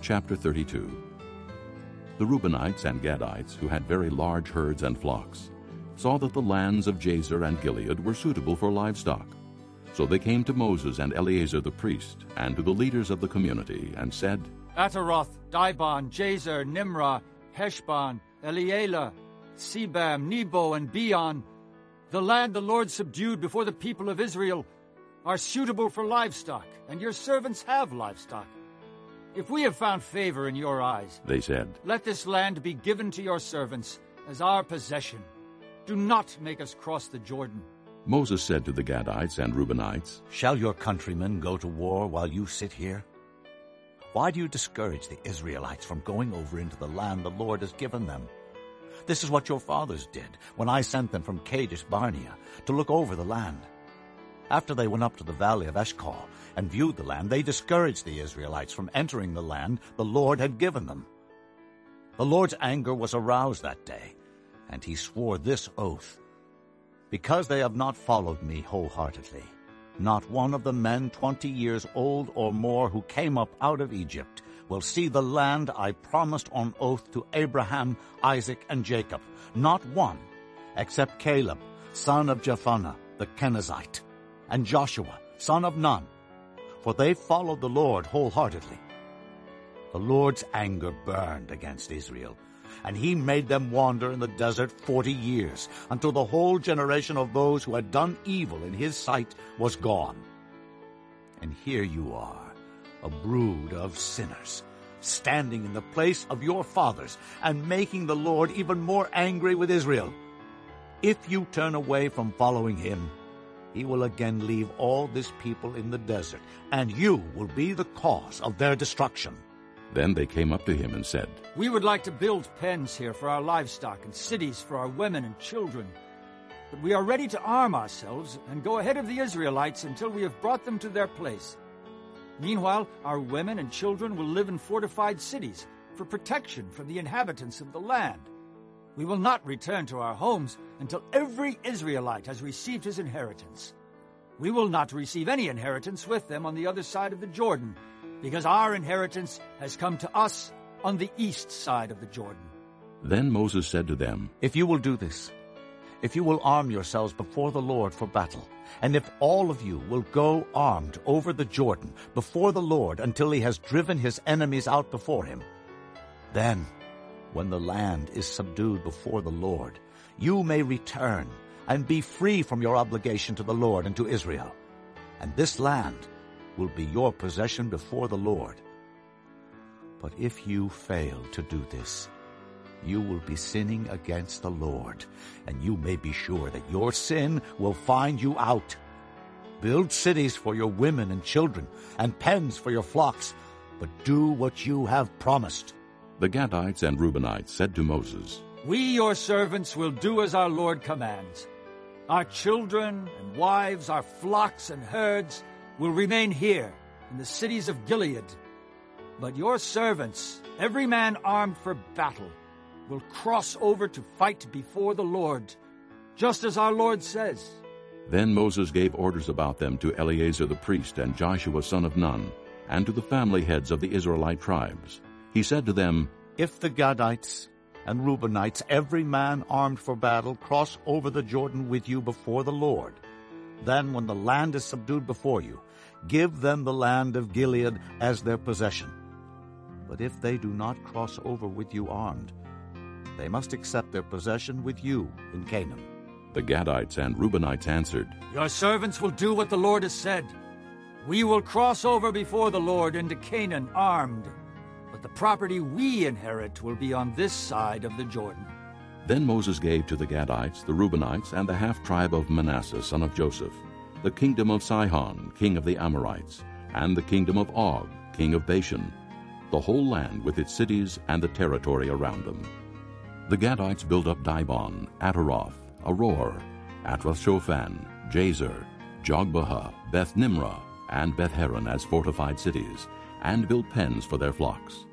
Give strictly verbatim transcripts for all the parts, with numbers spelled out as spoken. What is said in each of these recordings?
Chapter thirty-two. The Reubenites and Gadites, who had very large herds and flocks, saw that the lands of Jazer and Gilead were suitable for livestock. So they came to Moses and Eleazar the priest, and to the leaders of the community, and said, Ataroth, Dibon, Jazer, Nimrah, Heshbon, Elealeh, Sebam, Nebo, and Beon, the land the Lord subdued before the people of Israel, are suitable for livestock, and your servants have livestock. If we have found favor in your eyes, they said, let this land be given to your servants as our possession. Do not make us cross the Jordan. Moses said to the Gadites and Reubenites, Shall your countrymen go to war while you sit here? Why do you discourage the Israelites from going over into the land the Lord has given them? This is what your fathers did when I sent them from Kadesh Barnea to look over the land. After they went up to the valley of Eshcol and viewed the land, they discouraged the Israelites from entering the land the Lord had given them. The Lord's anger was aroused that day, and he swore this oath: Because they have not followed me wholeheartedly, not one of the men twenty years old or more who came up out of Egypt will see the land I promised on oath to Abraham, Isaac, and Jacob, not one, except Caleb, son of Jephunneh the Kenizzite, and Joshua, son of Nun, for they followed the Lord wholeheartedly. The Lord's anger burned against Israel, and he made them wander in the desert forty years, until the whole generation of those who had done evil in his sight was gone. And here you are, a brood of sinners, standing in the place of your fathers, and making the Lord even more angry with Israel. If you turn away from following him, he will again leave all this people in the desert, and you will be the cause of their destruction. Then they came up to him and said, We would like to build pens here for our livestock and cities for our women and children. But we are ready to arm ourselves and go ahead of the Israelites until we have brought them to their place. Meanwhile, our women and children will live in fortified cities for protection from the inhabitants of the land. We will not return to our homes until every Israelite has received his inheritance. We will not receive any inheritance with them on the other side of the Jordan, because our inheritance has come to us on the east side of the Jordan. Then Moses said to them, If you will do this, if you will arm yourselves before the Lord for battle, and if all of you will go armed over the Jordan before the Lord until he has driven his enemies out before him, then, when the land is subdued before the Lord, you may return and be free from your obligation to the Lord and to Israel. And this land will be your possession before the Lord. But if you fail to do this, you will be sinning against the Lord, and you may be sure that your sin will find you out. Build cities for your women and children, and pens for your flocks, but do what you have promised. The Gadites and Reubenites said to Moses, We, your servants, will do as our Lord commands. Our children and wives, our flocks and herds will remain here in the cities of Gilead. But your servants, every man armed for battle, will cross over to fight before the Lord, just as our Lord says. Then Moses gave orders about them to Eleazar the priest and Joshua son of Nun, and to the family heads of the Israelite tribes. He said to them, If the Gadites and Reubenites, every man armed for battle, cross over the Jordan with you before the Lord, then when the land is subdued before you, give them the land of Gilead as their possession. But if they do not cross over with you armed, they must accept their possession with you in Canaan. The Gadites and Reubenites answered, Your servants will do what the Lord has said. We will cross over before the Lord into Canaan armed, but the property we inherit will be on this side of the Jordan. Then Moses gave to the Gadites, the Reubenites, and the half-tribe of Manasseh son of Joseph, the kingdom of Sihon, king of the Amorites, and the kingdom of Og, king of Bashan, the whole land with its cities and the territory around them. The Gadites built up Dibon, Ataroth, Aror, Atroth-Shophan, Jazer, Jogbehah, Beth-Nimrah, and Beth-Haran as fortified cities, and built pens for their flocks.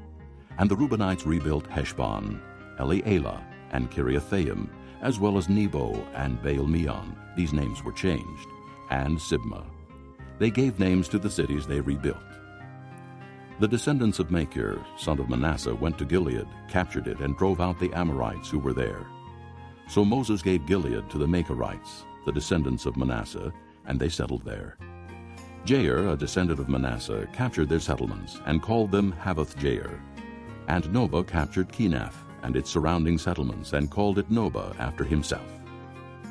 And the Reubenites rebuilt Heshbon, Elealeh, and Kiriathaim, as well as Nebo and Baal-Meon, these names were changed, and Sibmah. They gave names to the cities they rebuilt. The descendants of Machir, son of Manasseh, went to Gilead, captured it, and drove out the Amorites who were there. So Moses gave Gilead to the Machirites, the descendants of Manasseh, and they settled there. Jair, a descendant of Manasseh, captured their settlements, and called them Havoth-Jair. And Noba captured Kenath and its surrounding settlements, and called it Noba after himself.